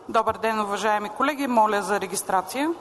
Добър ден, уважаеми колеги! Моля за регистрация.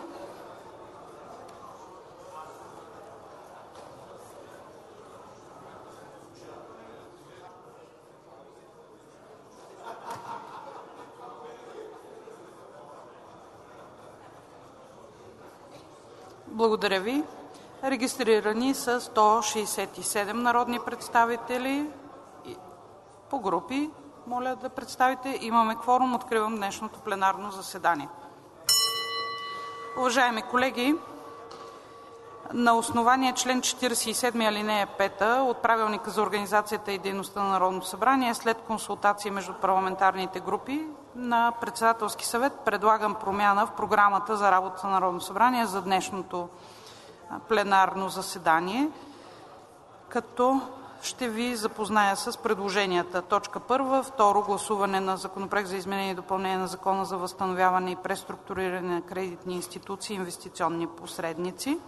Благодаря ви. Регистрирани са 167 народни представители. По групи моля да представите. Имаме кворум. Откривам днешното пленарно заседание. Уважаеми колеги, на основание член 47 алинея 5 от Правилника за организацията и дейността на Народното събрание, след консултации между парламентарните групи, на Председателски съвет предлагам промяна в програмата за работа на Народното събрание за днешното пленарно заседание, като ще ви запозная с предложенията. Точка 1. Второ гласуване на Законопроект за изменение и допълнение на Закона за възстановяване и преструктуриране на кредитни институции и инвестиционни посредници.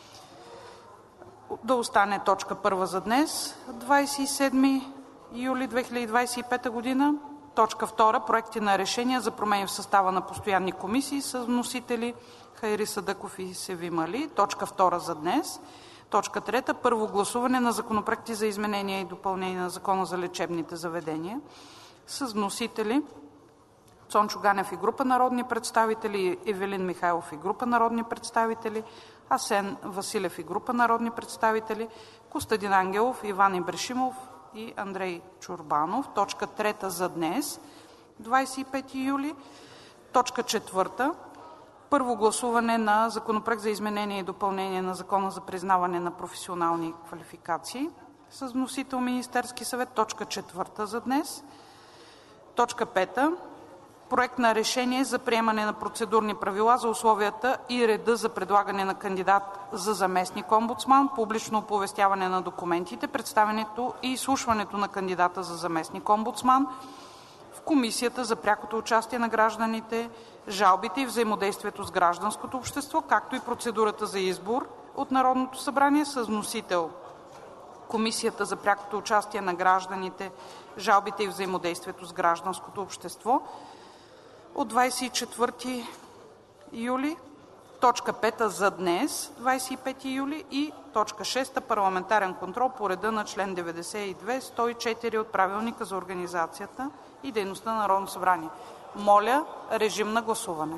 Да остане точка 1 за днес, 27 юли 2025 година. Точка 2. Проекти на решения за промени в състава на постоянни комисии с вносители Хайри Садъков и Севим Али. Точка 2 за днес. Точка 3. Първо гласуване на законопроекти за изменение и допълнение на Закона за лечебните заведения с вносители Цончо Ганев и група народни представители, Ивелин Михайлов и група народни представители, Асен Василев и група народни представители, Костадин Ангелов, Иван Ибришимов и Андрей Чорбанов. Точка 3 за днес, 25 юли. Точка 4. Първо гласуване на Законопроект за изменение и допълнение на Закона за признаване на професионални квалификации с вносител Министерски съвет. Точка 4 за днес. Точка 5. Проект на решение за приемане на процедурни правила за условията и реда за предлагане на кандидат за заместник-омбудсман, публично оповестяване на документите, представянето и изслушването на кандидата за заместник-омбудсман в Комисията за прякото участие на гражданите, жалбите и взаимодействието с гражданското общество, както и процедурата за избор от Народното събрание с вносител Комисията за прякото участие на гражданите, жалбите и взаимодействието с гражданското общество от 24 юли. Точка 5 за днес, 25 юли. И точка 6. Парламентарен контрол по реда на член 92-104 от Правилника за организацията и дейността на Народното събрание. Моля, режим на гласуване.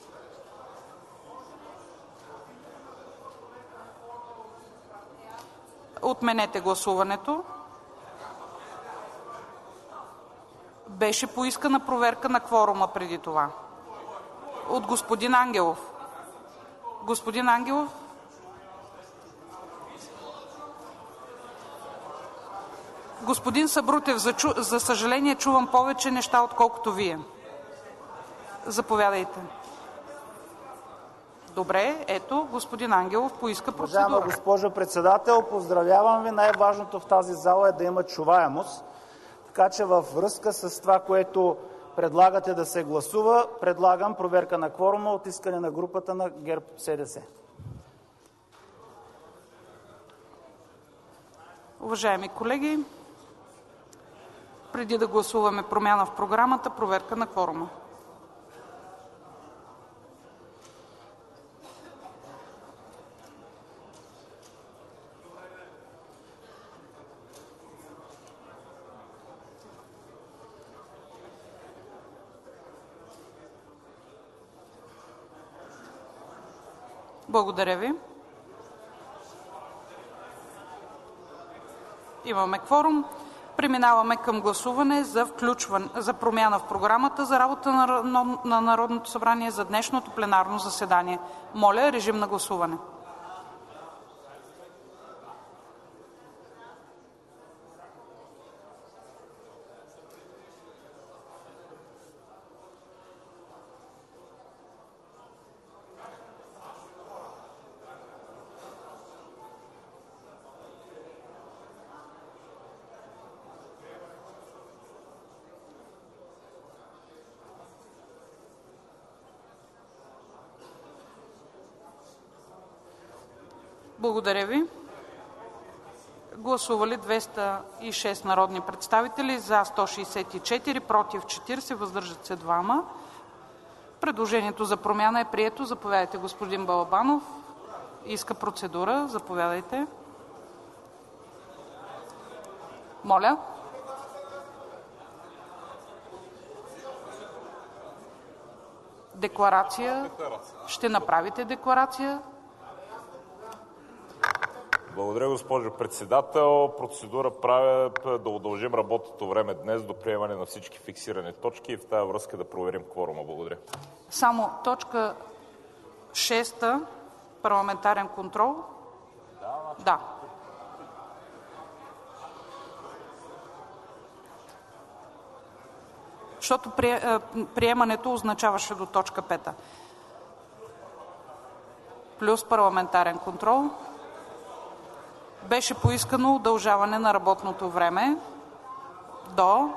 Отменете гласуването. Беше поискана проверка на кворума преди това от господин Ангелов. Господин Ангелов? Господин Сабрутев, за съжаление чувам повече неща, отколкото вие. Заповядайте. Добре, ето, господин Ангелов поиска процедура. Уважаема госпожо председател, поздравявам ви. Най-важното в тази зала е да има чуваемост. Така че във връзка с това, което предлагате да се гласува, предлагам проверка на кворума от искане на групата на ГЕРБ-СДС. Уважаеми колеги, преди да гласуваме промяна в програмата, проверка на кворума. Благодаря ви. Имаме кворум. Преминаваме към гласуване за промяна в програмата за работа на Народното събрание за днешното пленарно заседание. Моля, режим на гласуване. Благодаря ви. Гласували 206 народни представители, за 164, против 40, въздържат се 2. Предложението за промяна е прието. Заповядайте, господин Балабанов. Иска процедура. Заповядайте. Моля. Декларация. Ще направите декларация. Благодаря, госпожо председател. Процедура правя да удължим работното време днес до приемане на всички фиксирани точки и в тази връзка да проверим кворума. Благодаря. Само точка 6 парламентарен контрол. Да. Защото приемането означаваше до точка 5. Плюс парламентарен контрол. Беше поискано удължаване на работното време до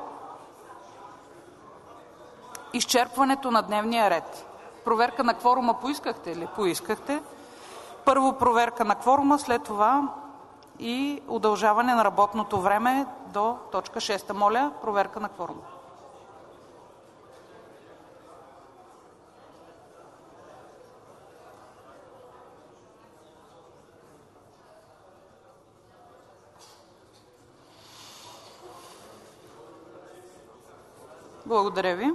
изчерпването на дневния ред. Проверка на кворума поискахте ли? Поискахте. Първо проверка на кворума, след това и удължаване на работното време до точка 6. Моля, проверка на кворума. Благодаря ви.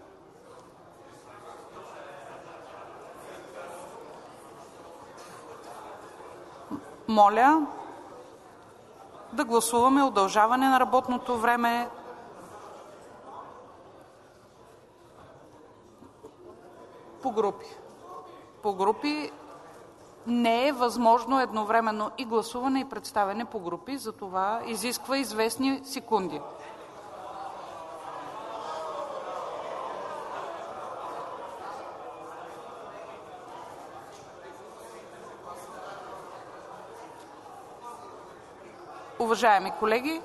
Моля да гласуваме удължаване на работното време по групи. По групи не е възможно едновременно и гласуване, и представяне по групи, затова изисква известни секунди. Уважаеми колеги,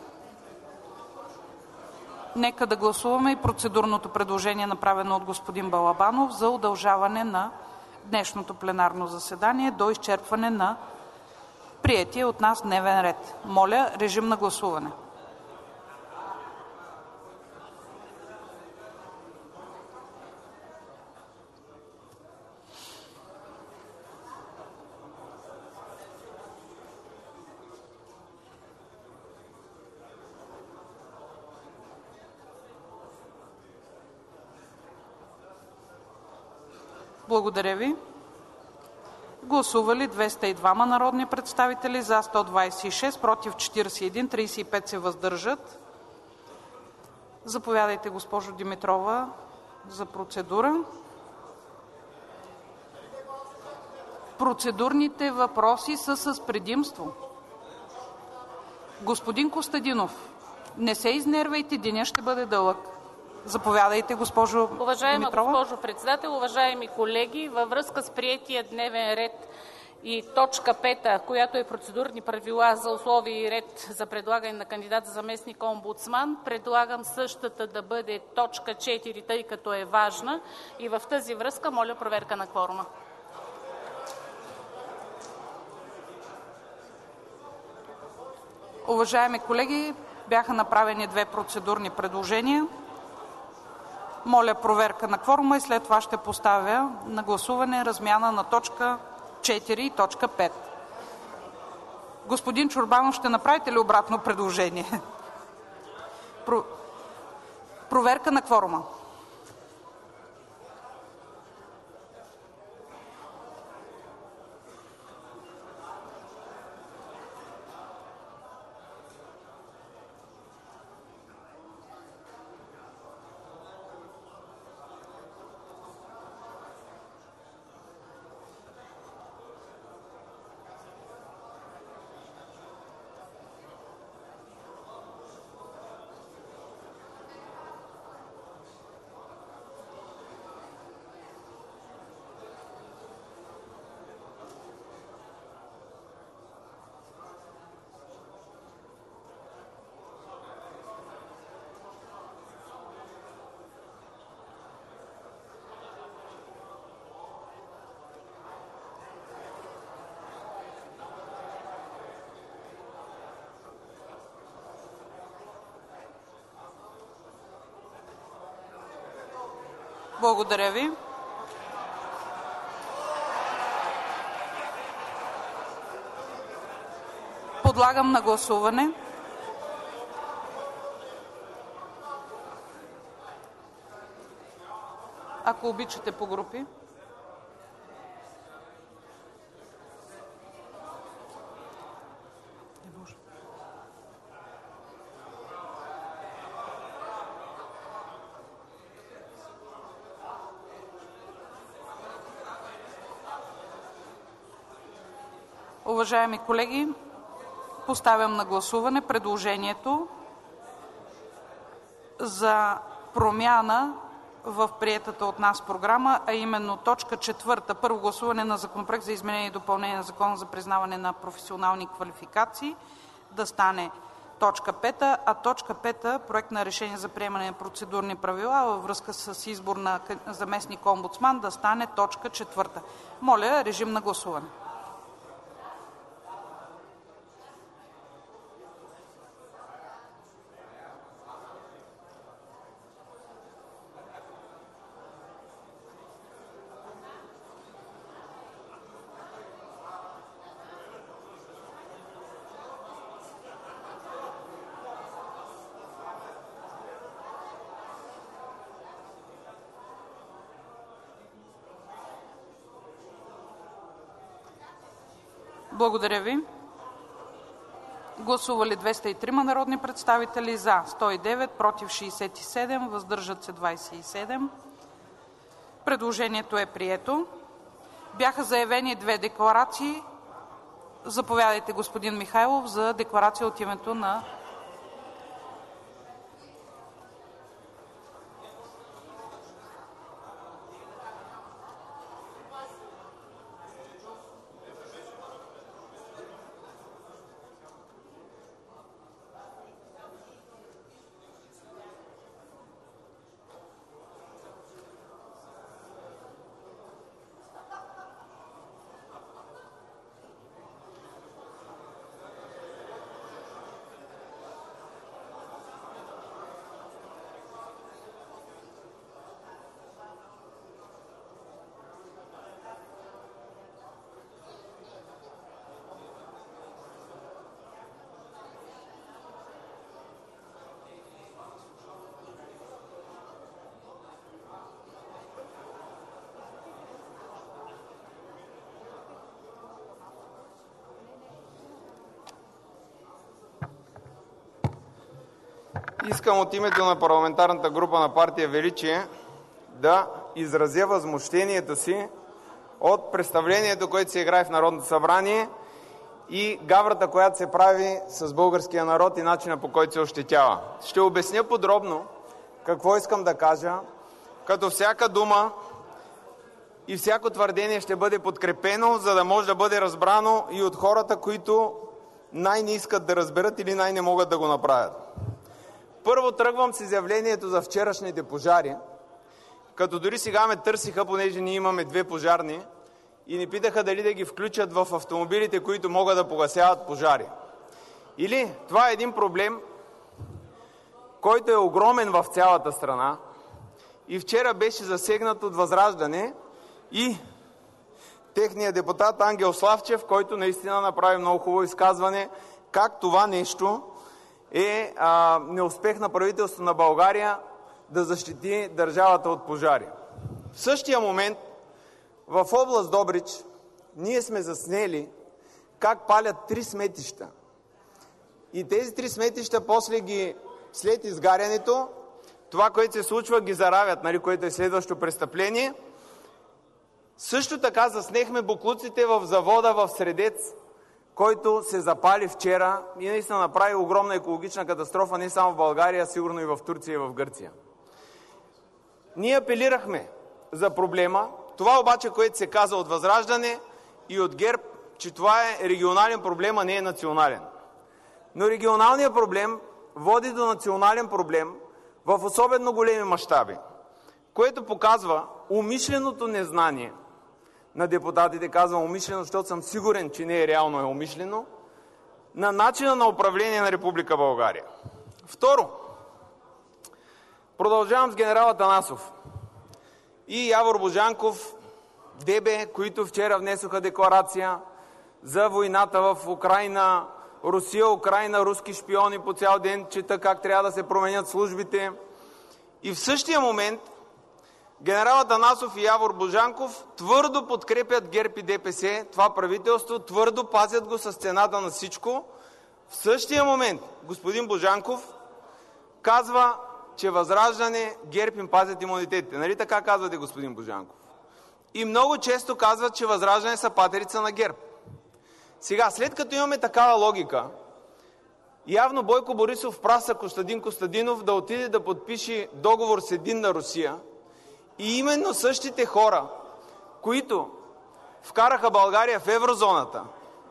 нека да гласуваме и процедурното предложение, направено от господин Балабанов, за удължаване на днешното пленарно заседание до изчерпване на приетия от нас дневен ред. Моля, режим на гласуване. Благодаря ви. Гласували 202 народни представители, за 126, против 41, 35 се въздържат. Заповядайте, госпожо Димитрова, за процедура. Процедурните въпроси са с предимство. Господин Костадинов, не се изнервяйте, денят ще бъде дълъг. Заповядайте, госпожо Димитрова. Уважаема госпожо председател, уважаеми колеги, във връзка с приетия дневен ред и точка 5, която е процедурни правила за условия и ред за предлагане на кандидат за заместник-омбудсман, предлагам същата да бъде точка 4, тъй като е важна, и в тази връзка моля проверка на кворума. Уважаеми колеги, бяха направени две процедурни предложения. Моля проверка на кворума и след това ще поставя на гласуване размяна на точка 4 и точка 5. Господин Чорбанов, ще направите ли обратно предложение? Проверка на кворума. Благодаря ви. Подлагам на гласуване ако обичате по групи. Уважаеми колеги, поставям на гласуване предложението за промяна в приетата от нас програма, а именно точка 4. Първо гласуване на Законопроект за изменение и допълнение на Закона за признаване на професионални квалификации да стане точка 5, а точка 5 Проект на решение за приемане на процедурни правила във връзка с избор на заместник-омбудсман да стане точка 4. Моля, режим на гласуване. Благодаря ви. Гласували 203 народни представители: за 109, против 67, въздържат се 27. Предложението е прието. Бяха заявени две декларации. Заповядайте, господин Михайлов, за декларация от името на... Искам от името на парламентарната група на партия Величие да изразя възмущението си от представлението, което се играе в Народното събрание и гаврата, която се прави с българския народ и начина, по който се ощетява. Ще обясня подробно какво искам да кажа, като всяка дума и всяко твърдение ще бъде подкрепено, за да може да бъде разбрано и от хората, които най-не искат да разберат или най-не могат да го направят. Първо тръгвам с изявлението за вчерашните пожари, като дори сега ме търсиха, понеже ние имаме две пожарни, и ни питаха дали да ги включат в автомобилите, които могат да погасяват пожари. Или това е един проблем, който е огромен в цялата страна и вчера беше засегнат от възраждане и техният депутат Ангел Славчев, който наистина направи много хубаво изказване, как това нещо е неуспех на правителството на България да защити държавата от пожари. В същия момент в област Добрич ние сме заснели как палят 3 сметища. И тези 3 сметища после след изгарянето, това, което се случва, ги заравят, което е следващо престъпление. Също така заснехме боклуците в завода в Средец, който се запали вчера и наистина направи огромна екологична катастрофа не само в България, а сигурно и в Турция и в Гърция. Ние апелирахме за проблема. Това обаче, което се каза от Възраждане и от ГЕРБ, че това е регионален проблем, а не е национален. Но регионалният проблем води до национален проблем в особено големи мащаби, което показва умишленото незнание на депутатите, казвам умишлено, защото съм сигурен, че не е реално, е умишлено, на начина на управление на Република България. Второ, продължавам с генерал Атанасов и Явор Божанков, ДБ, които вчера внесоха декларация за войната в Украйна, Русия, Украйна, руски шпиони по цял ден, чета как трябва да се променят службите. И в същия момент генерал Атанасов и Явор Божанков твърдо подкрепят ГЕРБ и ДПС, това правителство, твърдо пазят го с цената на всичко. В същия момент господин Божанков казва, че Възраждане, ГЕРБ им пазят имунитетите. Нали така казвате, господин Божанков? И много често казват, че Възраждане са патерица на ГЕРБ. Сега, след като имаме такава логика, явно Бойко Борисов праса Костадин Костадинов да отиде да подпише договор с Единна Русия и именно същите хора, които вкараха България в еврозоната,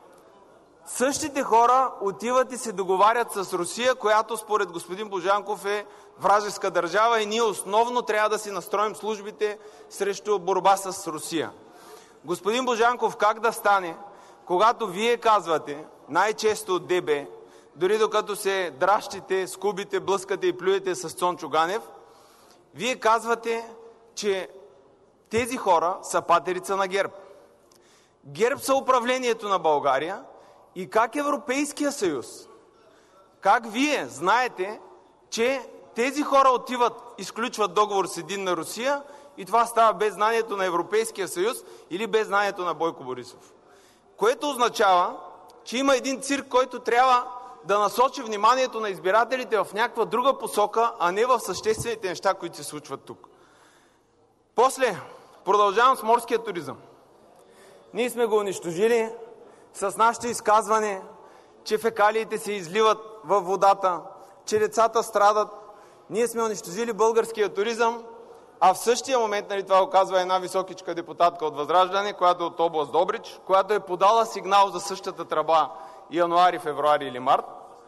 същите хора отиват и се договарят с Русия, която според господин Божанков е вражеска държава и ние основно трябва да си настроим службите срещу борба с Русия. Господин Божанков, как да стане, когато вие казвате, най-често от ДБ, дори докато се дращите, скубите, блъскате и плюете с Цончо Ганев, вие казвате, че тези хора са патерица на ГЕРБ. ГЕРБ са управлението на България и как Европейския съюз, как вие знаете, че тези хора отиват, изключват договор с Единна Русия и това става без знанието на Европейския съюз или без знанието на Бойко Борисов. Което означава, че има един цирк, който трябва да насочи вниманието на избирателите в някаква друга посока, а не в съществените неща, които се случват тук. После продължавам с морския туризъм. Ние сме го унищожили с нашето изказване, че фекалиите се изливат във водата, че децата страдат. Ние сме унищожили българския туризъм, а в същия момент, нали, това го казва една високичка депутатка от Възраждане, която е от област Добрич, която е подала сигнал за същата тръба януари, февруари или март.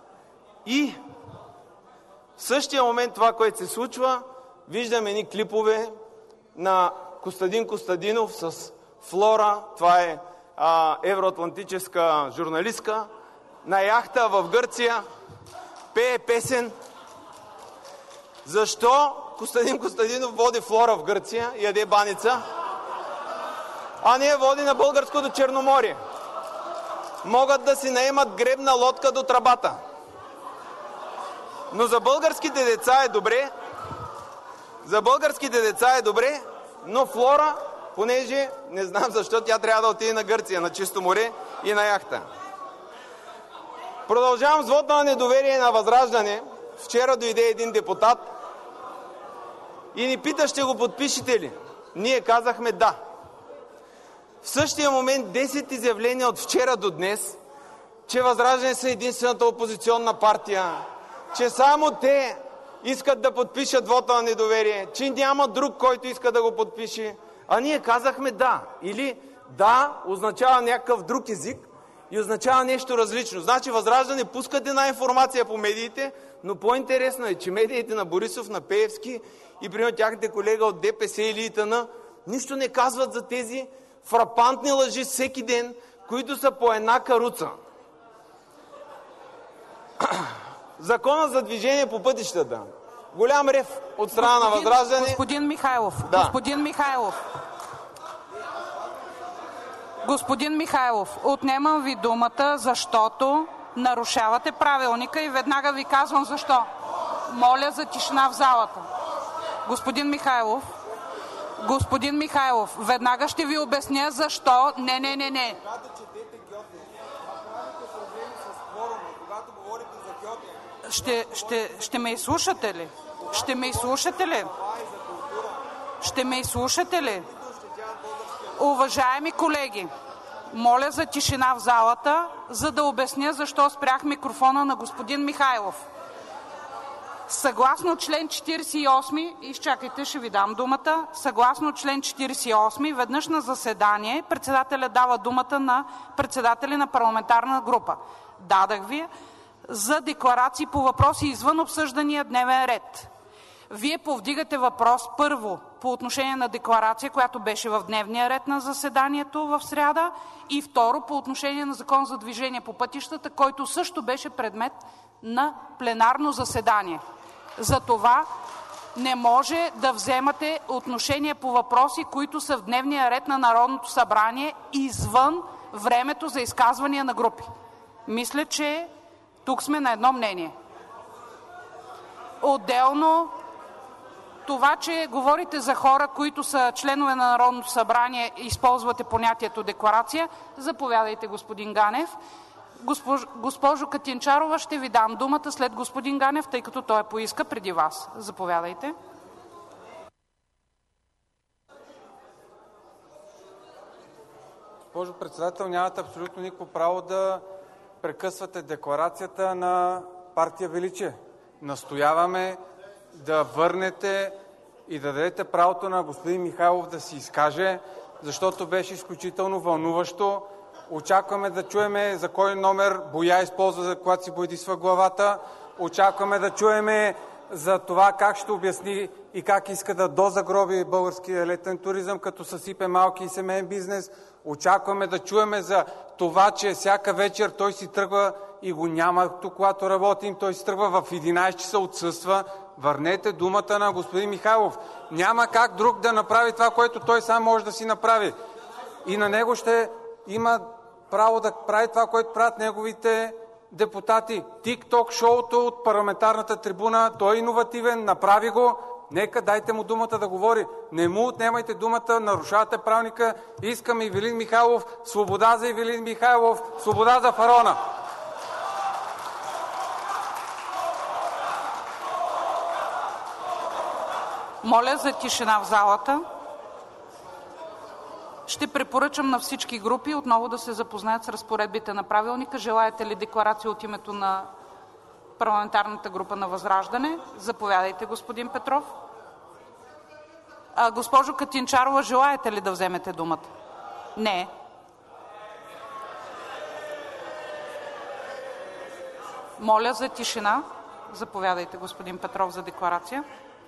И в същия момент това, което се случва, виждаме едни клипове на Костадин Костадинов с Флора, това е евроатлантическа журналистка, на яхта в Гърция, пее песен. Защо Костадин Костадинов води Флора в Гърция и яде баница, а не я води на българското Черноморие? Могат да си наемат гребна лодка до тръбата. Но за българските деца е добре, но Флора, понеже не знам защо тя трябва да отиде на Гърция, на чисто море и на яхта. Продължавам с вота на недоверие на Възраждане. Вчера дойде един депутат и ни пита, ще го подпишете ли? Ние казахме да. В същия момент 10 изявления от вчера до днес, че Възраждане са единствената опозиционна партия, че само те искат да подпишат вота на недоверие, че няма друг, който иска да го подпише. А ние казахме да. Или да означава някакъв друг език и означава нещо различно. Значи Възраждане пускат една информация по медиите, но по-интересно е, че медиите на Борисов, на Пеевски и примерно тяхните колега от ДПС или ИТН нищо не казват за тези фрапантни лъжи всеки ден, които са по една каруца. Закона за движение по пътищата. Голям рев от страна на Възраждане. Господин Михайлов, отнемам ви думата, защото нарушавате правилника и веднага ви казвам защо. Моля за тишина в залата. Господин Михайлов, веднага ще ви обясня защо. Не. Ще ме изслушате ли? Ще ме изслушате ли? Уважаеми колеги, моля за тишина в залата, за да обясня защо спрях микрофона на господин Михайлов. Съгласно член 48, изчакайте, ще ви дам думата, съгласно член 48, веднъж на заседание председателя дава думата на председатели на парламентарна група. Дадах ви за декларации по въпроси извън обсъждания дневен ред. Вие повдигате въпрос първо по отношение на декларация, която беше в дневния ред на заседанието в сряда, и второ по отношение на Закон за движение по пътищата, който също беше предмет на пленарно заседание. Затова не може да вземате отношение по въпроси, които са в дневния ред на Народното събрание извън времето за изказвания на групи. Мисля, че тук сме на едно мнение. Отделно, това, че говорите за хора, които са членове на Народното събрание, използвате понятието декларация, заповядайте, господин Ганев. Госпожо Катинчарова, ще ви дам думата след господин Ганев, тъй като той поиска преди вас. Заповядайте. Госпожо председател, нямате абсолютно никакво право да прекъсвате декларацията на партия Величие. Настояваме да върнете и да дадете правото на господин Михайлов да се изкаже, защото беше изключително вълнуващо. Очакваме да чуем за кой номер боя използва, когато си боядисва главата. Очакваме да чуем за това как ще обясни и как иска да дозагроби българския летен туризъм, като съсипе малки и семейен бизнес. Очакваме да чуем за това, че всяка вечер той си тръгва и го няма тук, когато работим. Той си тръгва в 11 часа, отсъства. Върнете думата на господин Михайлов. Няма как друг да направи това, което той сам може да си направи. И на него ще има право да прави това, което правят неговите депутати. Тик-ток шоуто от парламентарната трибуна. Той е иновативен, направи го. Нека дайте му думата да говори. Не му отнемайте думата, нарушавате правилника. Искаме Ивелин Михайлов. Свобода за Ивелин Михайлов. Свобода за фараона. Моля за тишина в залата. Ще препоръчам на всички групи отново да се запознаят с разпоредбите на правилника. Желаете ли декларация от името на парламентарната група на ВЪЗРАЖДАНЕ? Заповядайте, господин Петров. Госпожо Катинчарова, желаете ли да вземете думата? Не. Моля за тишина. Заповядайте, господин Петров, за декларация.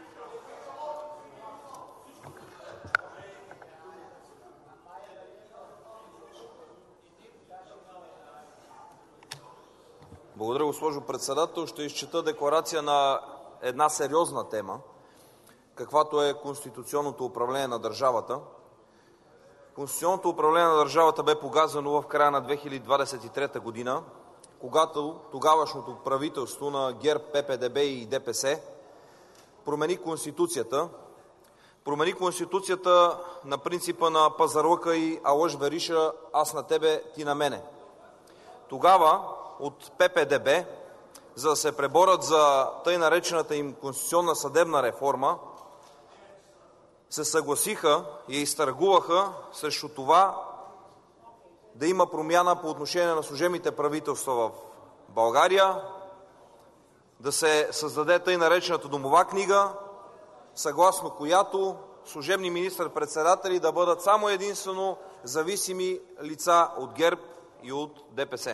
Благодаря, госпожо председател. Ще изчета декларация на една сериозна тема, каквато е конституционното управление на държавата. Конституционното управление на държавата бе погазено в края на 2023 година, когато тогавашното правителство на ГЕРБ, ППДБ и ДПС промени Конституцията. Промени Конституцията на принципа на пазарлъка и алъш вериша, аз на тебе, ти на мене. Тогава от ППДБ, за да се преборят за тъй наречената им конституционна съдебна реформа, се съгласиха и изтъргуваха срещу това да има промяна по отношение на служебните правителства в България, да се създаде тъй наречената домова книга, съгласно която служебни министър-председатели да бъдат само единствено зависими лица от ГЕРБ и от ДПС.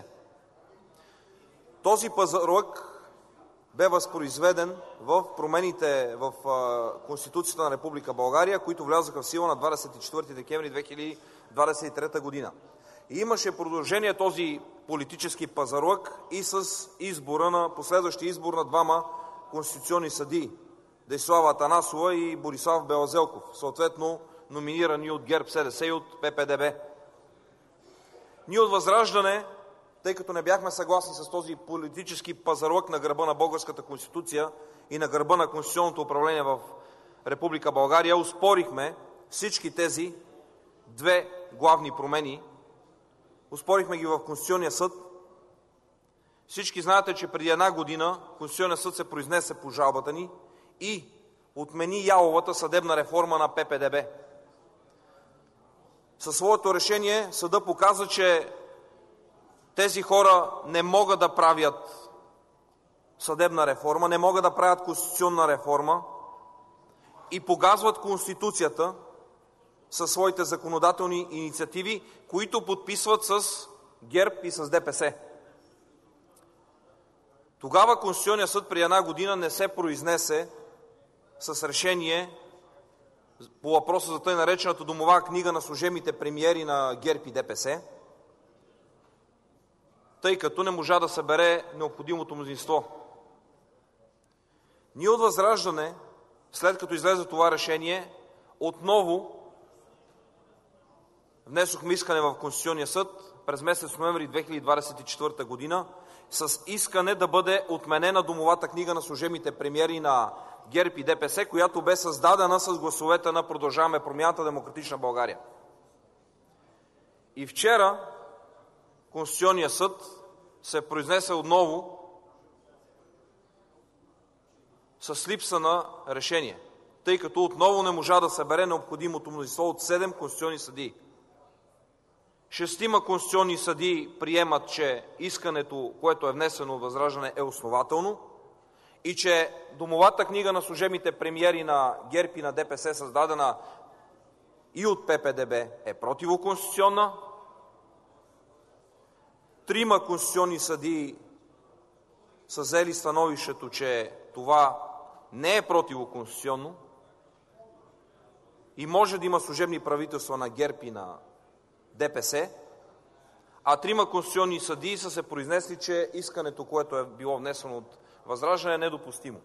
Този пазарлък бе възпроизведен в промените в Конституцията на Република България, които влязоха в сила на 24 декември 2023 година. И имаше продължение този политически пазарлък и с последващия избор на двама конституционни съдии – Десислава Атанасова и Борислав Белазелков, съответно номинирани от ГЕРБ-СДС и от ППДБ. Ние от ВЪЗРАЖДАНЕ, тъй като не бяхме съгласни с този политически пазарлък на гърба на българската Конституция и на гърба на конституционното управление в Република България, оспорихме всички тези две главни промени. Оспорихме ги в Конституционния съд. Всички знаете, че преди една година Конституционният съд се произнесе по жалбата ни и отмени яловата съдебна реформа на ППДБ. Със своето решение съдът показа, че тези хора не могат да правят съдебна реформа, не могат да правят конституционна реформа и погазват Конституцията със своите законодателни инициативи, които подписват с ГЕРБ и с ДПС. Тогава Конституционният съд преди една година не се произнесе с решение по въпроса за тъй наречената домова книга на служебните премиери на ГЕРБ и ДПС, тъй като не можа да събере необходимото мнозинство. Ние от ВЪЗРАЖДАНЕ, след като излезе това решение, отново внесохме искане в Конституционния съд през месец ноември 2024 година с искане да бъде отменена домовата книга на служебните премиери на ГЕРБ и ДПС, която бе създадена с гласовете на Продължаваме Промяната, Демократична България. И вчера Конституционният съд се произнесе отново с липса на решение, тъй като отново не можа да събере необходимото мнозинство от 7 конституционни съдии. 6 конституционни съдии приемат, че искането, което е внесено от ВЪЗРАЖДАНЕ, е основателно и че домовата книга на служебните премиери на ГЕРБ и на ДПС, създадена и от ППДБ, е противоконституционна. 3 конституционни съдии са взели становището, че това не е противоконституционно и може да има служебни правителства на ГЕРБ и на ДПС, а 3 конституционни съдии са се произнесли, че искането, което е било внесено от ВЪЗРАЖДАНЕ, е недопустимо.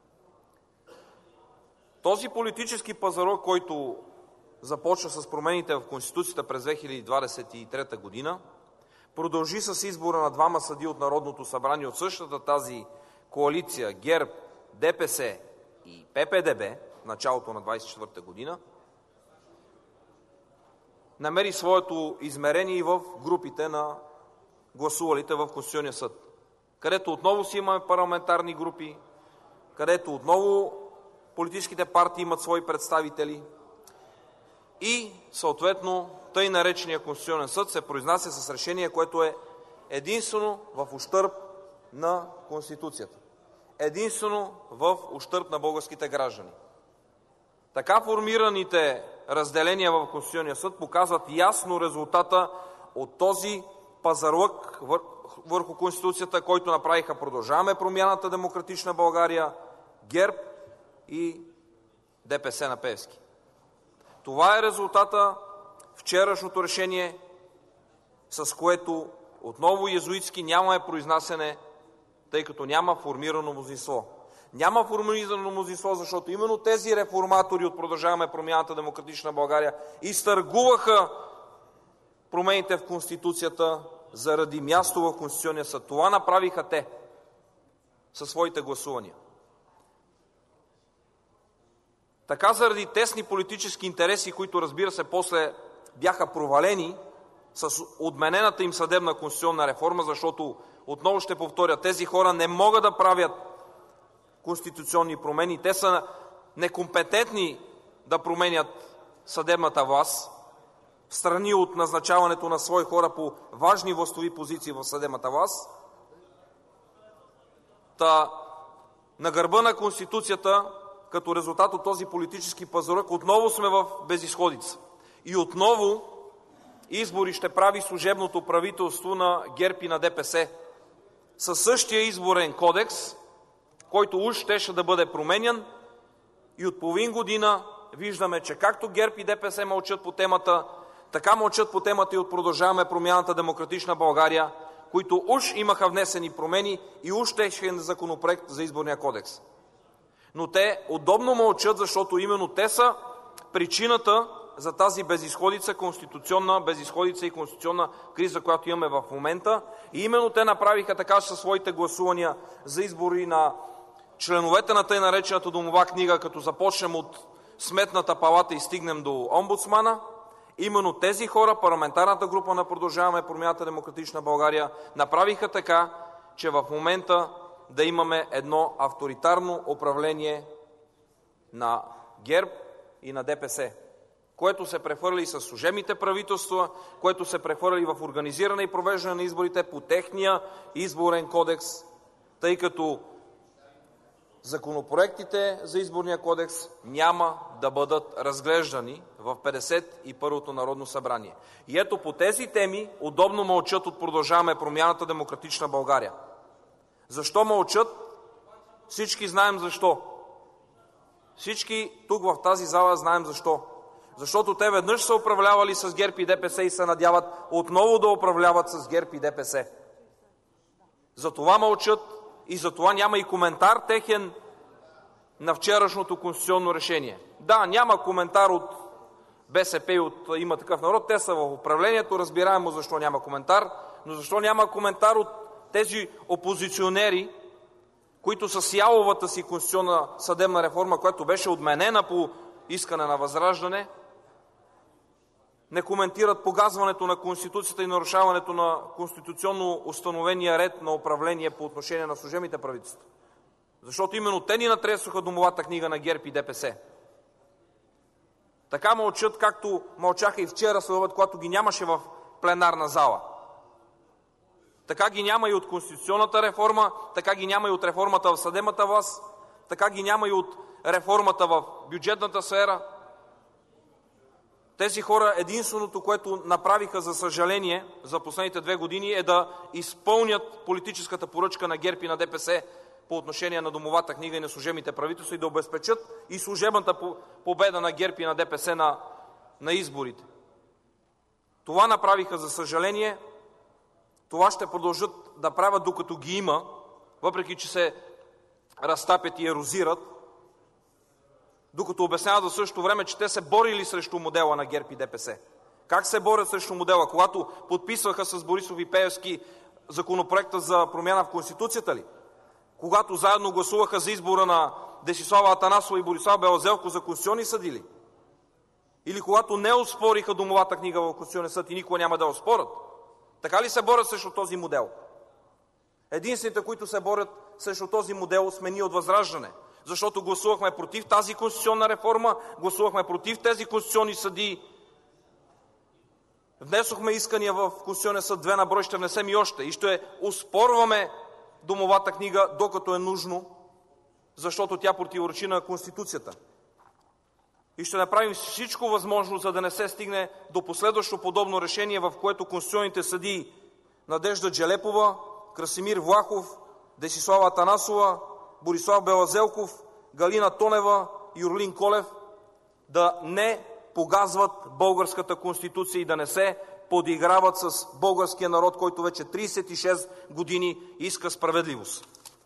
Този политически пазарлък, който започна с промените в Конституцията през 2023 година, продължи с избора на 2 съдии от Народното събрание от същата тази коалиция ГЕРБ, ДПС и ППДБ в началото на 2024 година, намери своето измерение и в групите на гласувалите в Конституционния съд, където отново си имаме парламентарни групи, където отново политическите партии имат свои представители и съответно тъй наречения Конституционен съд се произнася с решение, което е единствено в ущърб на Конституцията, единствено в ущърб на българските граждани. Така формираните разделения в Конституционния съд показват ясно резултата от този пазарлък върху Конституцията, който направиха Продължаваме Промяната, Демократична България, ГЕРБ и ДПС на Пеевски. Това е резултата вчерашното решение, с което отново йезуитски нямаме произнасяне, тъй като няма формирано мнозинство. Няма формализирано мнозинство, защото именно тези реформатори от Продължаваме Промяната, Демократична България изтъргуваха промените в Конституцията заради място в Конституционния съд. Това направиха те със своите гласувания. Така заради тесни политически интереси, които разбира се после бяха провалени с отменената им съдебна конституционна реформа, защото, отново ще повторя, тези хора не могат да правят конституционни промени, те са некомпетентни да променят съдебната власт, встрани от назначаването на свои хора по важни властови позиции в съдебната власт. На гърба на Конституцията, като резултат от този политически пазарлък, отново сме в безизходица. И отново избори ще прави служебното правителство на ГЕРБ и на ДПС. Със същия изборен кодекс, който уж щеше да бъде променян, и от половин година виждаме, че както ГЕРБ и ДПС мълчат по темата, така мълчат по темата и от Продължаваме Промяната, Демократична България, които уж имаха внесени промени и уж щеше законопроект за изборния кодекс. Но те удобно мълчат, защото именно те са причината за тази безизходица, конституционна безизходица и конституционна криза, която имаме в момента. И именно те направиха така със своите гласувания за избори на членовете на тъй наречената домова книга, като започнем от Сметната палата и стигнем до омбудсмана. Именно тези хора, парламентарната група на Продължаваме Промяната, Демократична България, направиха така, че в момента да имаме едно авторитарно управление на ГЕРБ и на ДПС, което се прехвърли с служебните правителства, което се прехвърли в организиране и провеждане на изборите по техния изборен кодекс, тъй като законопроектите за изборния кодекс няма да бъдат разглеждани в 51-то Народно събрание. И ето по тези теми удобно мълчат от Продължаваме Промяната, Демократична България. Защо мълчат? Всички знаем защо. Всички тук в тази зала знаем защо. Защото те веднъж са управлявали с ГЕРБ и ДПС и се надяват отново да управляват с ГЕРБ и ДПС. Затова мълчат и затова няма и коментар техен на вчерашното конституционно решение. Да, няма коментар от БСП и от Има такъв народ, те са в управлението, разбираемо защо няма коментар, но защо няма коментар от тези опозиционери, които с яловата си конституционна съдебна реформа, която беше отменена по искане на ВЪЗРАЖДАНЕ, не коментират погазването на Конституцията и нарушаването на конституционно установения ред на управление по отношение на служебните правителства. Защото именно те ни натресоха домовата книга на ГЕРБ и ДПС. Така мълчат, както мълчаха и вчера следобед, когато ги нямаше в пленарна зала. Така ги няма и от конституционната реформа, така ги няма и от реформата в съдебната власт, така ги няма и от реформата в бюджетната сфера. Тези хора единственото, което направиха, за съжаление, за последните 2 години, е да изпълнят политическата поръчка на ГЕРБ и на ДПС по отношение на домовата книга и на служебните правителства и да обезпечат и служебната победа на ГЕРБ и на ДПС на изборите. Това направиха, за съжаление. Това ще продължат да правят, докато ги има, въпреки че се разтапят и ерозират, докато обясняват в същото време, че те се борили срещу модела на ГЕРБ и ДПС. Как се борят срещу модела? Когато подписваха с Борисов и Пеевски законопроекта за промяна в Конституцията ли? Когато заедно гласуваха за избора на Десислава Атанасова и Борислав Белазелков за конституционни съдии ли? Или когато не оспориха домовата книга в Конституционния съд и никога няма да оспорят? Така ли се борят срещу този модел? Единствените, които се борят срещу този модел, сме ние от ВЪЗРАЖДАНЕ. Защото гласувахме против тази конституционна реформа, гласувахме против тези конституционни съдии. Внесохме искания в Конституционния съд 2 на брой, ще внесем и още. И ще оспорваме домовата книга, докато е нужно, защото тя противоречи на Конституцията. И ще направим всичко възможно, за да не се стигне до последващо подобно решение, в което конституционните съдии Надежда Джелепова, Красимир Влахов, Десислава Атанасова, Борислав Белазелков, Галина Тонева и Орлин Колев да не погазват българската Конституция и да не се подиграват с българския народ, който вече 36 години иска справедливост.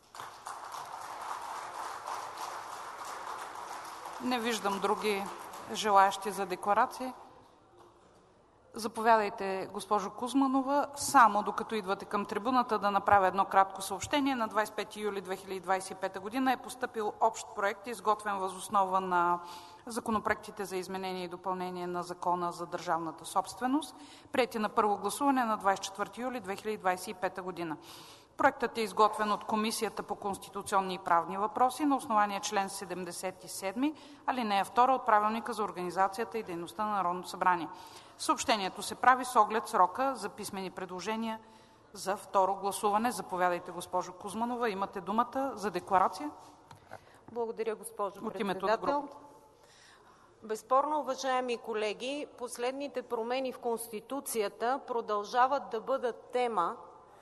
Не виждам други желаещи за декларации. Заповядайте, госпожо Кузманова. Само докато идвате към трибуната, да направя едно кратко съобщение. На 25 юли 2025 година е постъпил общ проект, изготвен въз основа на законопроектите за изменение и допълнение на Закона за държавната собственост, приети на първо гласуване на 24 юли 2025 година. Проектът е изготвен от Комисията по конституционни и правни въпроси на основание член 77, алинея 2 от Правилника за организацията и дейността на Народното събрание. Съобщението се прави с оглед срока за писмени предложения за второ гласуване. Заповядайте, госпожо Кузманова. Имате думата за декларация. Благодаря, госпожо От името председател. Безспорно, уважаеми колеги, последните промени в Конституцията продължават да бъдат тема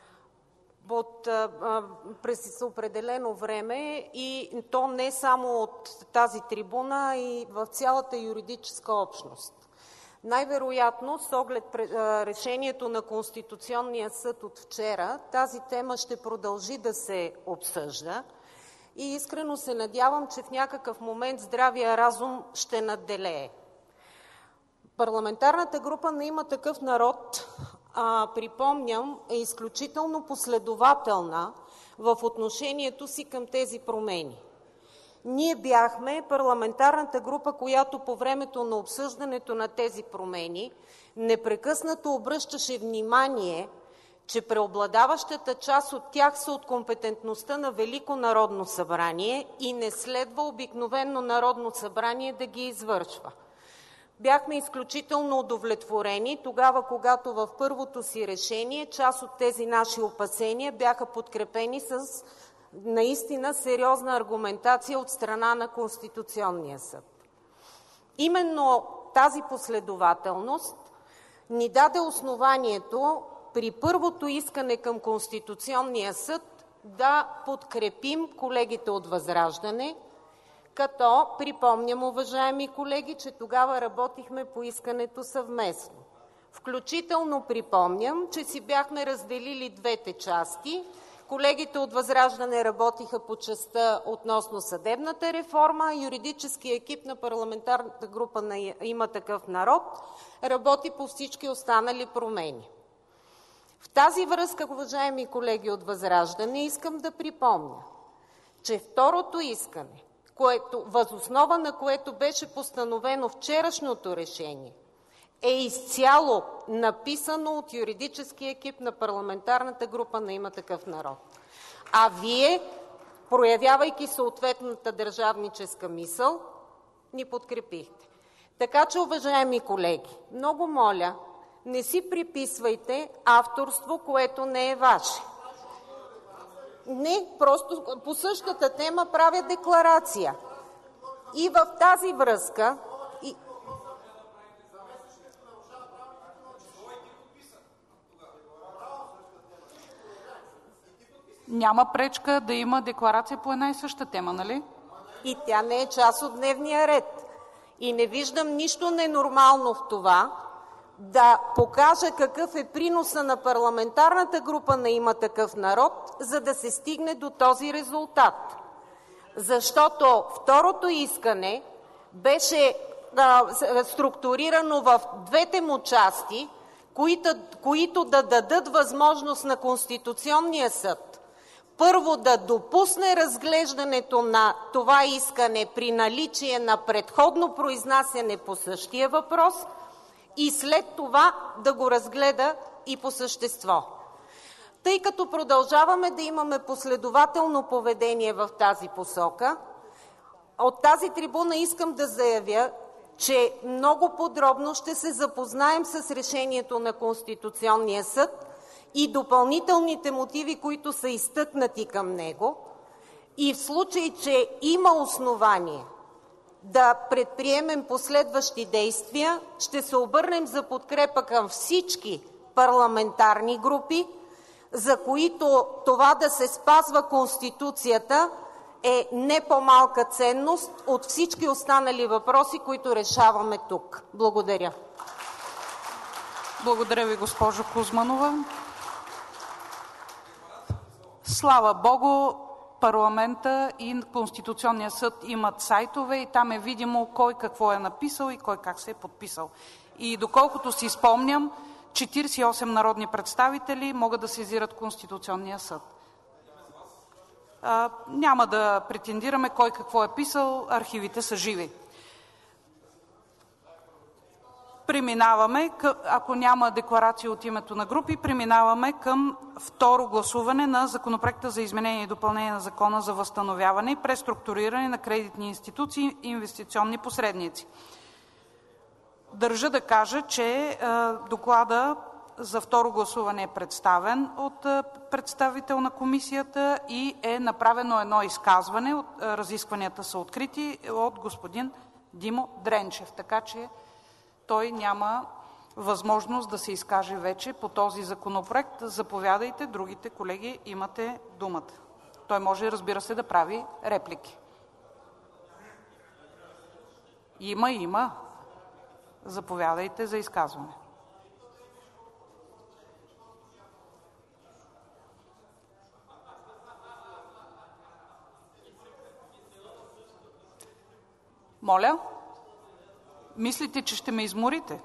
през определено време и то не само от тази трибуна, а и в цялата юридическа общност. Най-вероятно, с оглед решението на Конституционния съд от вчера, тази тема ще продължи да се обсъжда и искрено се надявам, че в някакъв момент здравия разум ще надделее. Парламентарната група на Има такъв народ, припомням, е изключително последователна в отношението си към тези промени. Ние бяхме парламентарната група, която по времето на обсъждането на тези промени непрекъснато обръщаше внимание, че преобладаващата част от тях са от компетентността на Велико народно събрание и не следва обикновено Народно събрание да ги извършва. Бяхме изключително удовлетворени тогава, когато в първото си решение част от тези наши опасения бяха подкрепени с наистина сериозна аргументация от страна на Конституционния съд. Именно тази последователност ни даде основанието при първото искане към Конституционния съд да подкрепим колегите от ВЪЗРАЖДАНЕ, като припомням, уважаеми колеги, че тогава работихме по искането съвместно. Включително припомням, че си бяхме разделили двете части Колегите от ВЪЗРАЖДАНЕ работиха по частта относно съдебната реформа. Юридическият екип на парламентарната група на „Има такъв народ“ работи по всички останали промени. В тази връзка, уважаеми колеги от ВЪЗРАЖДАНЕ, искам да припомня, че второто искане, въз основа на което беше постановено вчерашното решение, е изцяло написано от юридическия екип на парламентарната група на „Има такъв народ“. А вие, проявявайки съответната държавническа мисъл, ни подкрепихте. Така че, уважаеми колеги, много моля, не си приписвайте авторство, което не е ваше. Не, просто по същата тема правя декларация. И в тази връзка... Няма пречка да има декларация по една и съща тема, нали? И тя не е част от дневния ред. И не виждам нищо ненормално в това да покажа какъв е приноса на парламентарната група на „Има такъв народ“, за да се стигне до този резултат. Защото второто искане беше структурирано в двете му части, които да дадат възможност на Конституционния съд първо да допусне разглеждането на това искане при наличие на предходно произнасяне по същия въпрос и след това да го разгледа и по същество. Тъй като продължаваме да имаме последователно поведение в тази посока, от тази трибуна искам да заявя, че много подробно ще се запознаем с решението на Конституционния съд и допълнителните мотиви, които са изтъкнати към него, и в случай, че има основание да предприемем последващи действия, ще се обърнем за подкрепа към всички парламентарни групи, за които това да се спазва Конституцията е не по-малка ценност от всички останали въпроси, които решаваме тук. Благодаря. Благодаря ви, госпожо Кузманова. Слава Богу, парламента и Конституционния съд имат сайтове и там е видимо кой какво е написал и кой как се е подписал. И доколкото си спомням, 48 народни представители могат да сезират Конституционния съд. Няма да претендираме кой какво е писал, архивите са живи. Преминаваме, ако няма декларация от името на групи, преминаваме към второ гласуване на Законопроекта за изменение и допълнение на Закона за възстановяване и преструктуриране на кредитни институции и инвестиционни посредници. Държа да кажа, че доклада за второ гласуване е представен от представител на комисията и е направено едно изказване, разискванията са открити, от господин Димо Дренчев, така че той няма възможност да се изкаже вече по този законопроект. Заповядайте, другите колеги имате думата. Той може, разбира се, да прави реплики. Има. Заповядайте за изказване. Моля? Мислите, че ще ме изморите?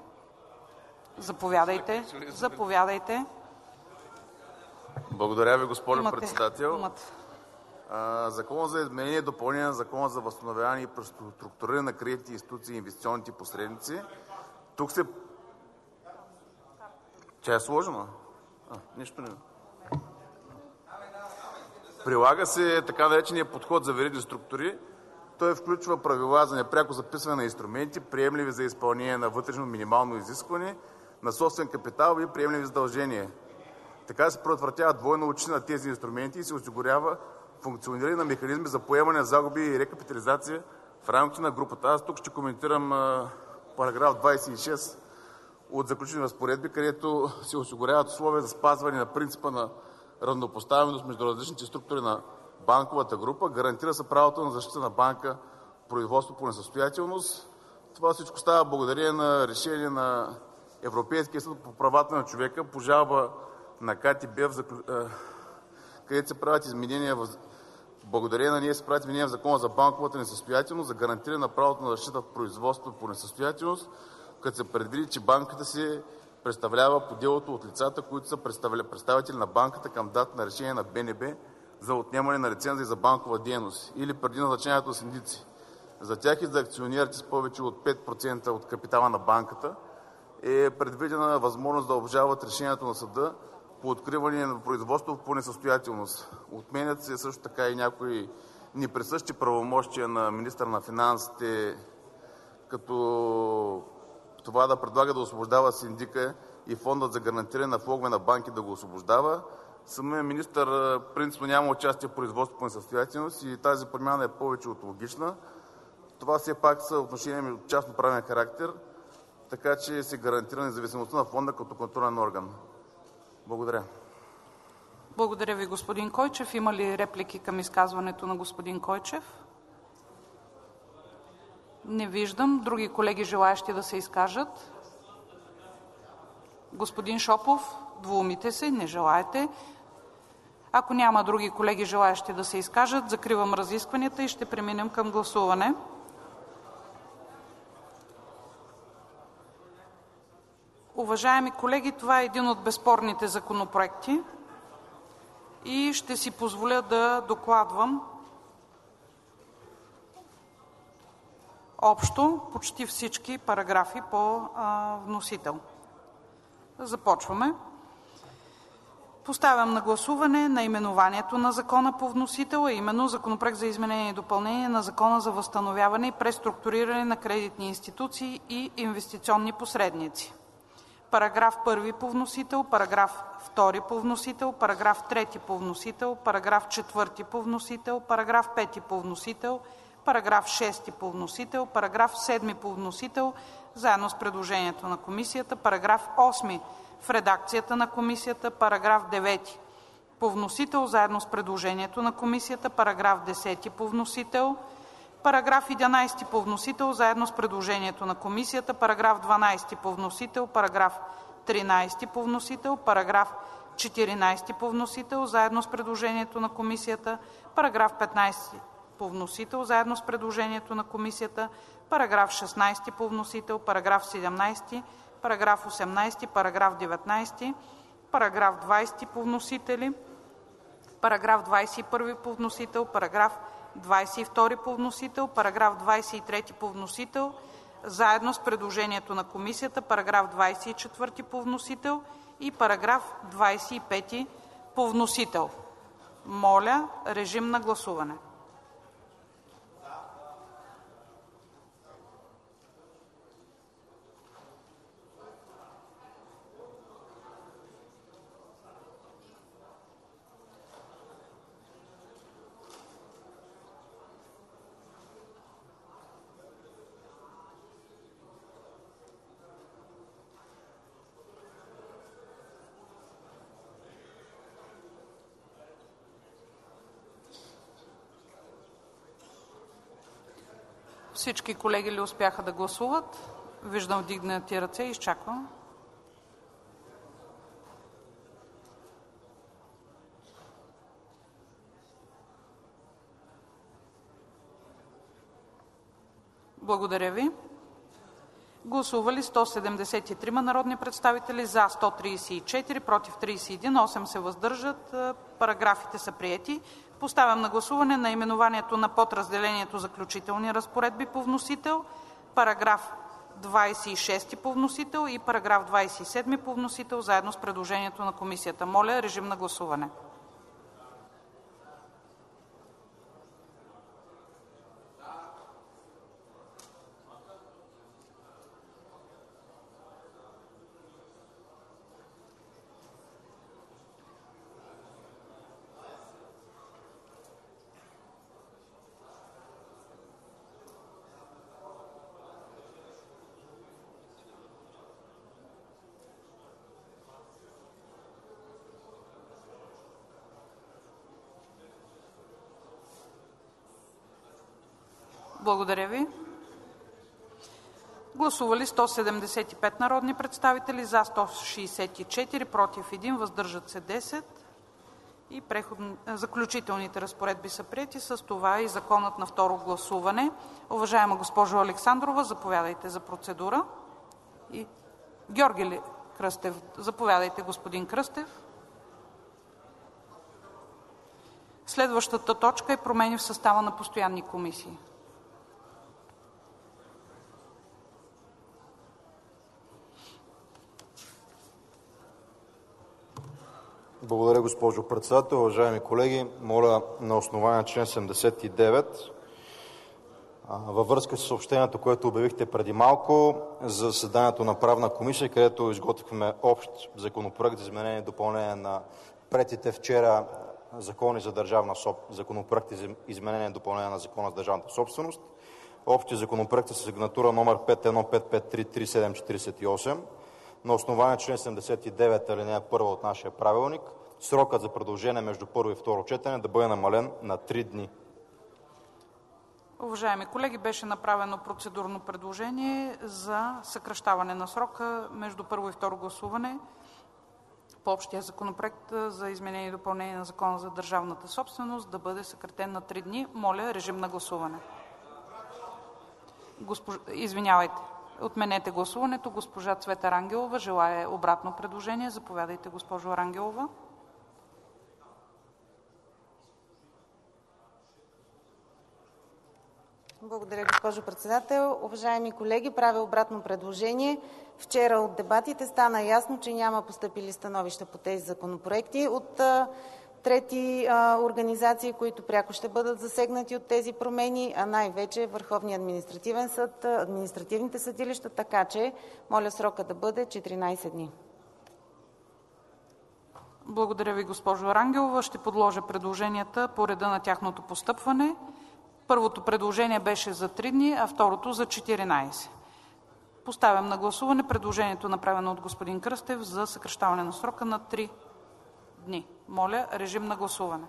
Заповядайте. Благодаря ви, госпожо председател. Закона за изменение и допълнение на Закона за възстановяване и преструктуриране на кредитни институции и инвестиционните посредници. Тук се... Чай е сложена? Нищо не... Прилага се така наречения подход за верижни структури. Той включва правила за непряко записване на инструменти, приемливи за изпълнение на вътрешно минимално изискване, на собствен капитал и приемливи задължения. Така се предотвратява двойно отчитане на тези инструменти и се осигурява функциониране на механизми за поемане на загуби и рекапитализация в рамките на групата. Аз тук ще коментирам параграф 26 от Заключителни разпоредби, където се осигуряват условия за спазване на принципа на равнопоставеност между различните структури на банковата група, гарантира се правото на защита на банка в производство по несъстоятелност. Това всичко става благодарение на решение на Европейския съд по правата на човека по жалба на КТБ, където се правят изменения благодарение на нея се правят изменения в Закона за банковата несъстоятелност за гарантиране на правото на защита в производството по несъстоятелност, като се предвиди, че банката се представлява по делото от лицата, които са представители на банката към дата на решение на БНБ за отнемане на лицензия за банкова дейност или преди назначаването на синдици. За тях и за акционерите с повече от 5% от капитала на банката е предвидена възможност да обжалват решението на съда по откриване на производство по несъстоятелност. Отменят се също така и някои неприсъщи правомощия на министъра на финансите, като това да предлага да освобождава синдика и фондът за гарантиране на влогове на банки да го освобождава. Самият министър принципно няма участие в производство по несъстоятелност и тази промяна е повече от логична. Това все пак са отношения от частноправен характер, така че се гарантира независимостта на фонда като контролен орган. Благодаря. Благодаря ви, господин Койчев. Има ли реплики към изказването на господин Койчев? Не виждам. Други колеги, желаещи да се изкажат? Господин Шопов, двоумите се, не желаете. Ако няма други колеги, желаещи да се изкажат, закривам разискванията и ще преминем към гласуване. Уважаеми колеги, това е един от безспорните законопроекти и ще си позволя да докладвам общо почти всички параграфи по вносител. Започваме. Поставям на гласуване наименованието на закона по вносител, а именно Законопроект за изменение и допълнение на Закона за възстановяване и преструктуриране на кредитни институции и инвестиционни посредници. Параграф 1 по вносител, параграф 2 по вносител, параграф 3 по вносител, параграф 4 по вносител, параграф 5 по вносител, параграф 6 по вносител, параграф 7 по вносител, заедно с предложението на комисията, параграф 8 в редакцията на комисията, параграф 9 по вносител, заедно с предложението на комисията, параграф 10 по вносител, параграф 11 по вносител, заедно с предложението на комисията, параграф 12 по вносител, параграф 13 по вносител, параграф 14 по вносител, заедно с предложението на комисията, параграф 15 по вносител, заедно с предложението на комисията, параграф 16 по вносител, параграф 17, параграф 18, параграф 19, параграф 20 по вносители, параграф 21 по вносител, параграф 22 по вносител, параграф 23 по вносител, заедно с предложението на комисията, параграф 24 по вносител и параграф 25 по вносител. Моля, режим на гласуване. Всички колеги ли успяха да гласуват? Виждам вдигнати ръце и изчаквам. Благодаря ви. Гласували 173 народни представители, за 134, против 31, 8 се въздържат. Параграфите са приети. Поставям на гласуване наименованието на подразделението Заключителни разпоредби по вносител, параграф 26 по вносител и параграф 27 по вносител, заедно с предложението на комисията. Моля, режим на гласуване. Благодаря ви. Гласували 175 народни представители, за 164, против 1, въздържат се 10. и заключителните разпоредби са приети. С това и законът на второ гласуване. Уважаема госпожо Александрова, заповядайте за процедура. Георги Кръстев. Заповядайте, господин Кръстев. Следващата точка е промени в състава на постоянни комисии. Благодаря, госпожо председател. Уважаеми колеги, моля на основание член 79 във връзка с съобщението, което обявихте преди малко за заседанието на Правна комисия, където изготвихме общ законопроект за изменение и допълнение на приетите вчера законопроекти за изменение и допълнение на Закона за държавната собственост. Общи законопроекти с сигнатура номер 5155333748. На основание член 79 алинея 1 от нашия правилник, срокът за предложение между първо и второ четене да бъде намален на 3 дни. Уважаеми колеги, беше направено процедурно предложение за съкращаване на срока между първо и второ гласуване по общия законопроект за изменение и допълнение на Закона за държавната собственост да бъде съкратен на 3 дни. Моля, режим на гласуване. Извинявайте. Отменете гласуването. Госпожа Цвета Рангелова желае обратно предложение. Заповядайте, госпожо Рангелова. Благодаря, госпожо председател. Уважаеми колеги, правя обратно предложение. Вчера от дебатите стана ясно, че няма постъпили становища по тези законопроекти от трети организации, които пряко ще бъдат засегнати от тези промени, а най-вече Върховния административен съд, административните съдилища, така че моля срока да бъде 14 дни. Благодаря ви, госпожо Рангелова. Ще подложа предложенията по реда на тяхното постъпване. Първото предложение беше за 3 дни, а второто за 14. Поставям на гласуване предложението, направено от господин Кръстев, за съкращаване на срока на 3 дни. Моля, режим на гласуване.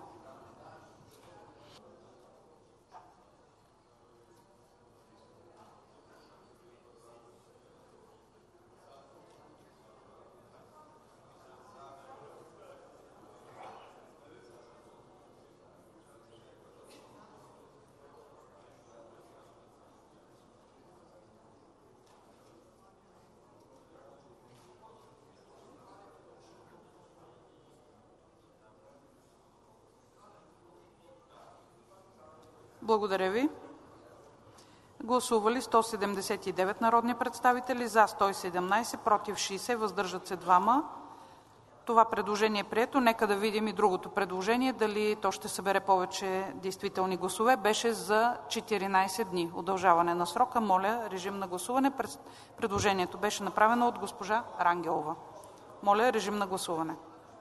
Благодаря ви. Гласували 179 народни представители, за 117, против 60, въздържат се 2. Това предложение е прието. Нека да видим и другото предложение, дали то ще събере повече действителни гласове. Беше за 14 дни удължаване на срока. Моля, режим на гласуване. Предложението беше направено от госпожа Рангелова. Моля, режим на гласуване.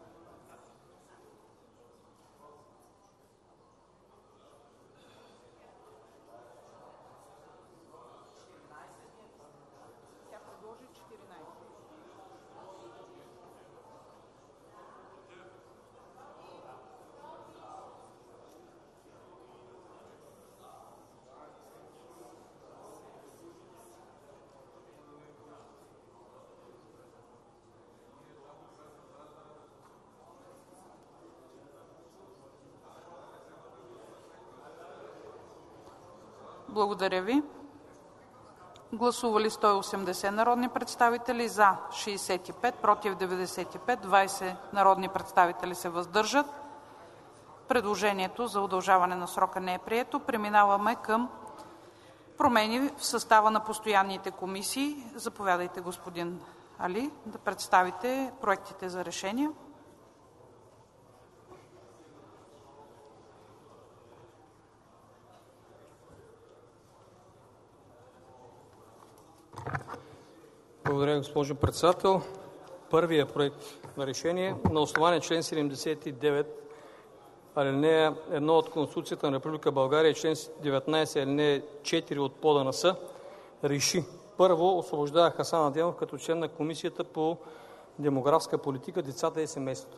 Благодаря ви. Гласували 180 народни представители, за 65, против 95, 20 народни представители се въздържат. Предложението за удължаване на срока не е прието. Преминаваме към промени в състава на постоянните комисии. Заповядайте, господин Али, да представите проектите за решения. Благодаря, госпожо председател. Първият проект на решение на основание член 79, алинея 1 от Конституцията на Република България и член 19, алинея 4 от ПОДНС реши: първо, освобождава Хасан Адемов като член на Комисията по демографска политика, децата и семейството.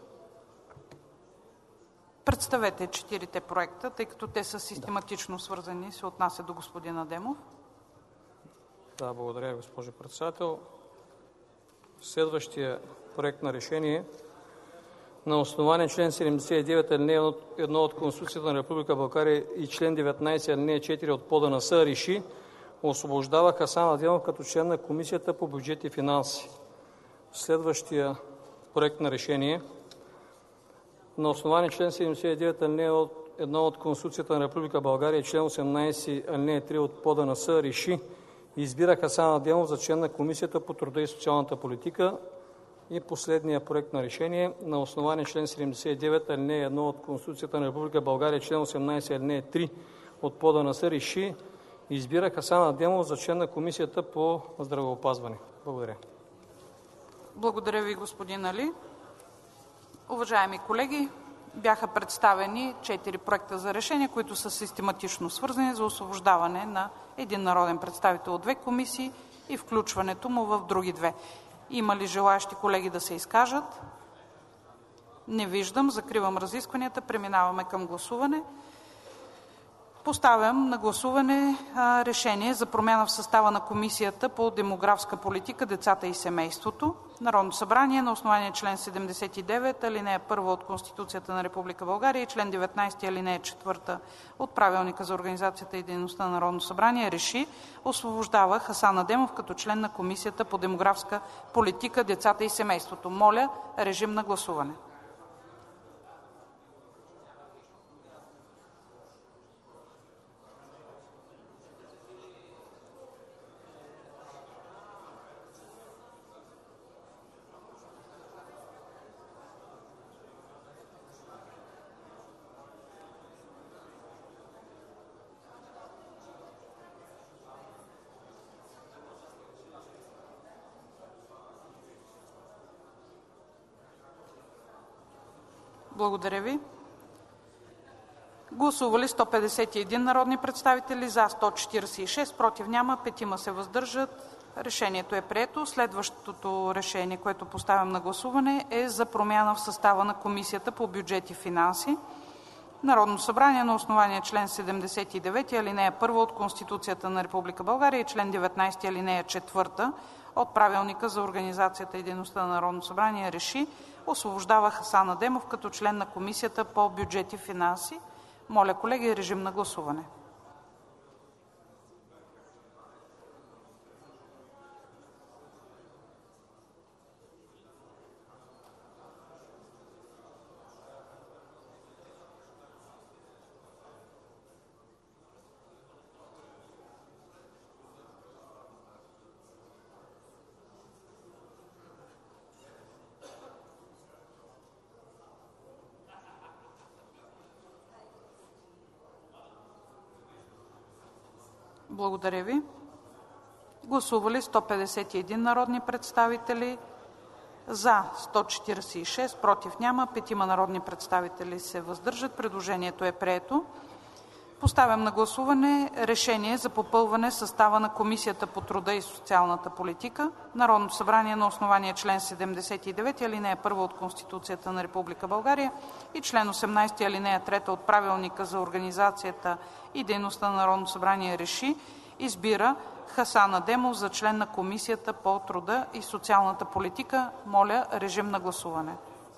Представете 4 проекта, тъй като те са систематично свързани, се отнася до господин Адемов. Да, благодаря, госпожо председател. Следващия проект на решение на основание чл. 79, ал. 1 от Конституцията на Република България и чл. 19, ал. 4 от ПОДНС РЕШИ: освобождава Хасан Адемов като член на Комисията по бюджет и финанси. Следващия проект на решение: на основание чл. 79, ал. 1 от Конституцията на Република България и чл. 18, ал. 3 от ПОДНС РЕШИ: избира Хасан Адемов за член на Комисията по труда и социалната политика. И последния проект на решение: на основание чл. 79, ал. 1 от Конституцията на Република България и чл. 18, ал. 3 от ПОДНС РЕШИ: избира Хасан Адемов за член на Комисията по здравеопазване. Благодаря. Благодаря ви, господин Али. Уважаеми колеги, бяха представени 4 проекта за решение, които са систематично свързани за освобождаване на един народен представител от 2 комисии и включването му в други 2. Има ли желаещи колеги да се изкажат? Не виждам. Закривам разискванията. Преминаваме към гласуване. Поставям на гласуване решение за промяна в състава на Комисията по демографска политика, децата и семейството. Народното събрание на основание чл. 79, ал. 1 от Конституцията на Република България и чл. 19, ал. 4 от Правилника за организацията и дейността на Народното събрание РЕШИ: освобождава Хасан Адемов като член на Комисията по демографска политика, децата и семейството. Моля, режим на гласуване. Благодаря ви. Гласували 151 народни представители: за 146, против няма, 5 се въздържат. Решението е прието. Следващото решение, което поставям на гласуване, е за промяна в състава на Комисията по бюджет и финанси. Народното събрание на основание чл. 79, ал. 1 от Конституцията на Република България и чл. 19, ал. 4 от Правилника за организацията и дейността на Народното събрание РЕШИ: освобождава Хасан Адемов като член на Комисията по бюджет и финанси. Моля, колеги, режим на гласуване. Благодаря ви. Гласували 151 народни представители: за 146, против няма, 5 народни представители се въздържат. Предложението е прието. Поставям на гласуване решение за попълване състава на Комисията по труда и социалната политика. Народното събрание на основание чл. 79, ал. 1 от Конституцията на Република България и чл. 18, ал. 3 от Правилника за организацията и дейността на Народното събрание РЕШИ: избира Хасан Адемов за член на Комисията по труда и социалната политика. Моля, режим на гласуване.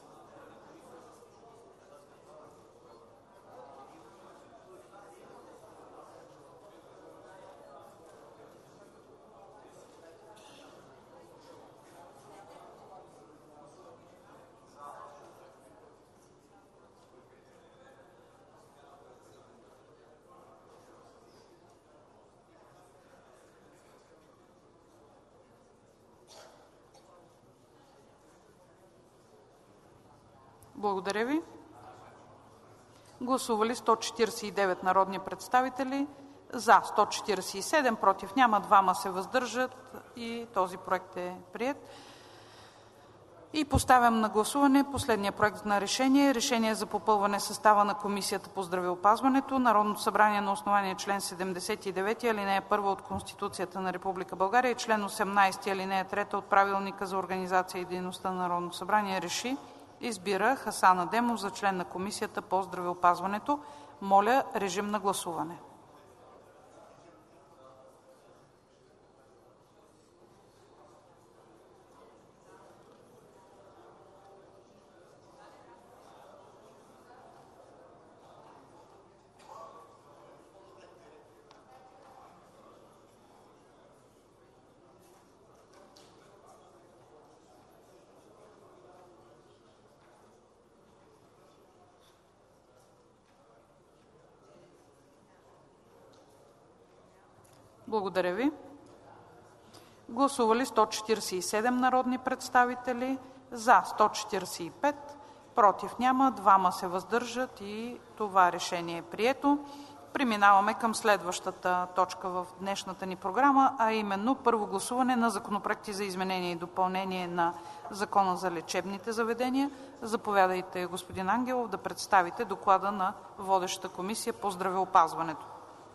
Благодаря ви. Гласували 149 народни представители: за 147, против няма, 2 се въздържат и този проект е приет. И поставям на гласуване последния проект на решение: решение за попълване състава на Комисията по здравеопазването. Народното събрание на основание член 79, ал. 1 от Конституцията на Република България и член 18, ал. 3 от Правилника за организация и дейността на Народното събрание РЕШИ: избира Хасан Адемов за член на Комисията по здравеопазването. Моля, режим на гласуване. Благодаря ви. Гласували 147 народни представители, за 145, против няма, 2 се въздържат и това решение е прието. Преминаваме към следващата точка в днешната ни програма, а именно първо гласуване на законопроекти за изменение и допълнение на Закона за лечебните заведения. Заповядайте, господин Ангелов, да представите доклада на водещата комисия по здравеопазването.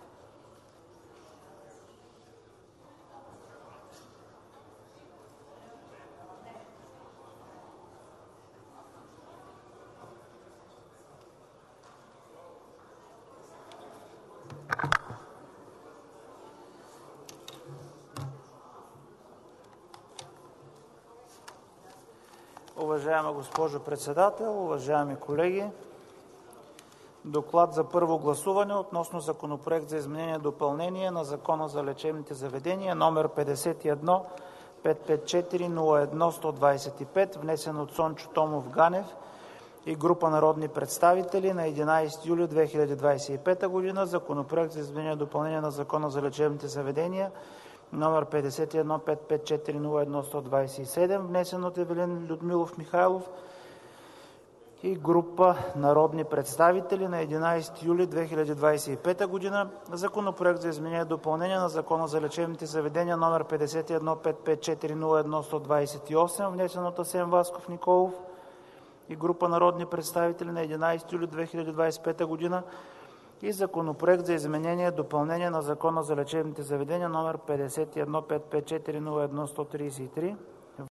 Уважаема госпожо Председател, уважаеми колеги! Доклад за първо гласуване относно Законопроект за изменение и допълнение на Закона за лечебните заведения, № 51-554-01-125, внесен от Цончо Томов Ганев и група народни представители на 11 юли 2025 г. Законопроект за изменение и допълнение на Закона за лечебните заведения, номер 51-554-01-127, внесен от Ивелин Людмилов Михайлов и група народни представители на 11 юли 2025 г. Законопроект за изменение и допълнение на Закона за лечебните заведения, номер 51-554-01-128, внесен от Асен Васков Николов и група народни представители на 11 юли 2025 г. и Законопроект за изменение и допълнение на Закона за лечебните заведения, номер 51-554-01-133,